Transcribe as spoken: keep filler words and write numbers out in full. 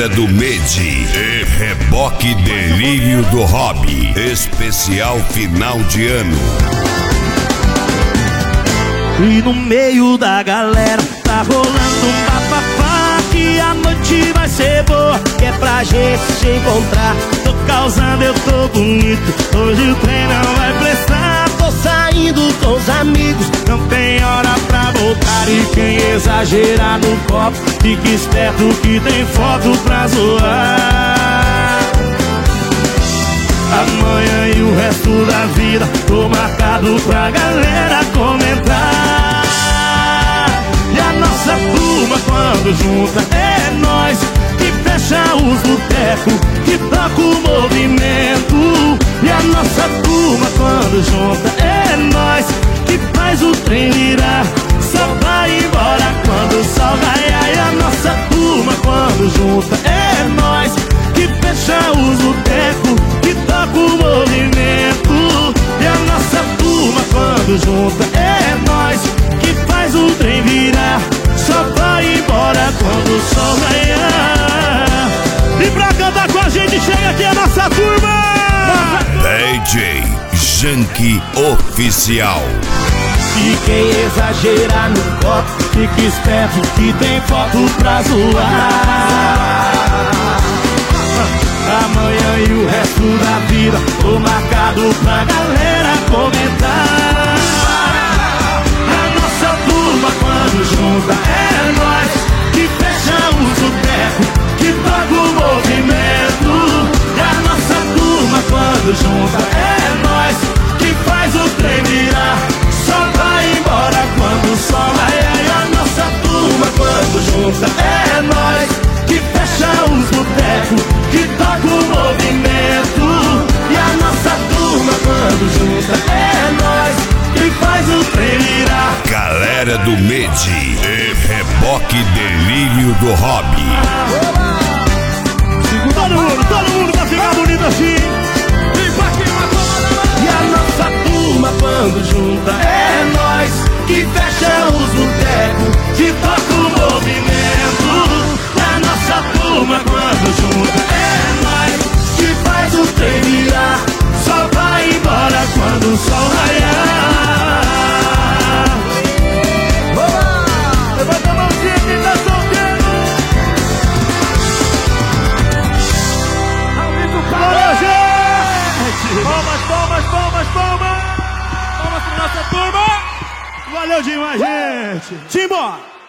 Galera do Medi e Reboque Delírio do Hobby. Especial final de ano. E no meio da galera tá rolando um bafafá, que a noite vai ser boa, que é pra gente se encontrar. Tô causando, eu tô bonito, hoje o trem não vai prestar. Tô saindo com os amigos, não tem hora pra voltar. E quem exagerar no copo, fique esperto que tem foto pra zoar. Amanhã e o resto da vida tô marcado pra galera comentar. E a nossa turma quando junta é nós que fecha os botecos, que toca o movimento. E a nossa turma quando junta é nós que faz o trem virar, só vai embora quando o sol raiar. E a nossa turma quando junta é nós que fecha os botecos, que toca o movimento. E a nossa turma quando junta é nós que faz o trem virar, só vai embora quando o sol raiar. E pra cantar com a gente chega aqui a nossa turma D J Janky Oficial. E quem exagerar no copo, fique esperto que tem foto pra zoar. Amanhã e o resto da vida tô marcado pra galera comentar. A nossa turma quando junta é nós que fecha o boteco, que toca o movimento. E a nossa turma quando junta é nós que faz o trem virar, só vai embora quando o sol raiar. E a nossa turma quando junta é nós que fecha os botecos, que toca o movimento. E a nossa turma quando junta é nós que faz o trem virar. Galera do Medi e Reboque Delírio do Hobby. Todo mundo, todo mundo pra ficar bonito assim. E a nossa turma quando junta é nós que fecha os botecos, que toca o movimento. E a nossa turma quando junta é nós que faz o trem virar, só vai embora quando o sol raiar. Levanta a mãozinha quem tá solteiro. Bora, gente! Palmas, palmas, palmas, palmas! Palmas pra nossa turma! Valeu demais, gente! Simbora!